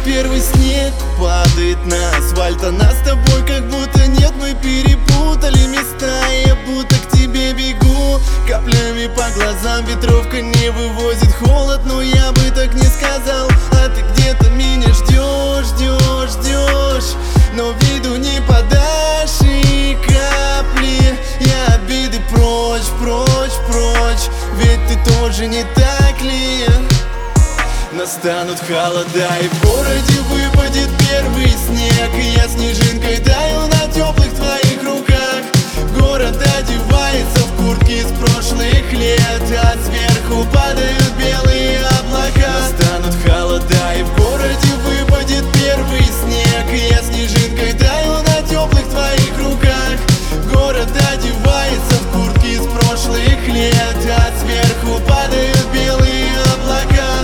первый снег падает на асфальт, а нас с тобой как будто нет. Мы перепутали места, и я будто к тебе бегу. Каплями по глазам ветровка не вывозит холод, но я бы так не сказал. А ты где-то меня ждешь, ждешь, ждешь, но виду не подашь и капли. Я обиды прочь, прочь, прочь, ведь ты тоже не так ли? Настанут холода, и в городе выпадет первый снег, и я снежинкой таю на теплых твоих руках. Город одевается в куртки из прошлых лет, а сверху падают белые облака. Настанут холода, и в городе выпадет первый снег, и я снежинкой таю на теплых твоих руках. Город одевается в куртки из прошлых лет, а сверху падают белые облака.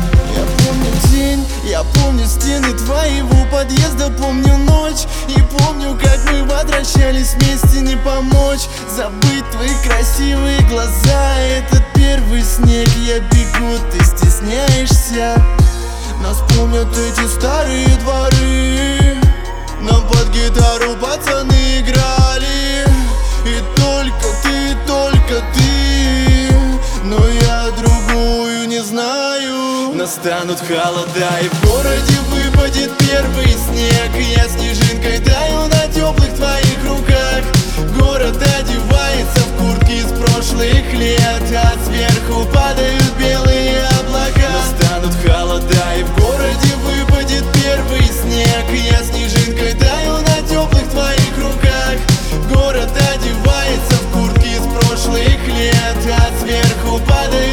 Я помню стены твоего подъезда, помню ночь, и помню, как мы возвращались вместе, не помочь забыть твои красивые глаза. Этот первый снег, я бегу, ты стесняешься. Нас помнят эти старые дворы, нам под гитару пацаны играли. И только ты, но я другую не знаю. Настанут холода, и в городе выпадет первый снег, и я снежинкой таю на теплых твоих руках. Город одевается в куртки из прошлых лет, а сверху падают белые облака. Настанут холода, и в городе выпадет первый снег, и я снежинкой таю на теплых твоих руках. Город одевается в куртки из прошлых лет, а сверху падают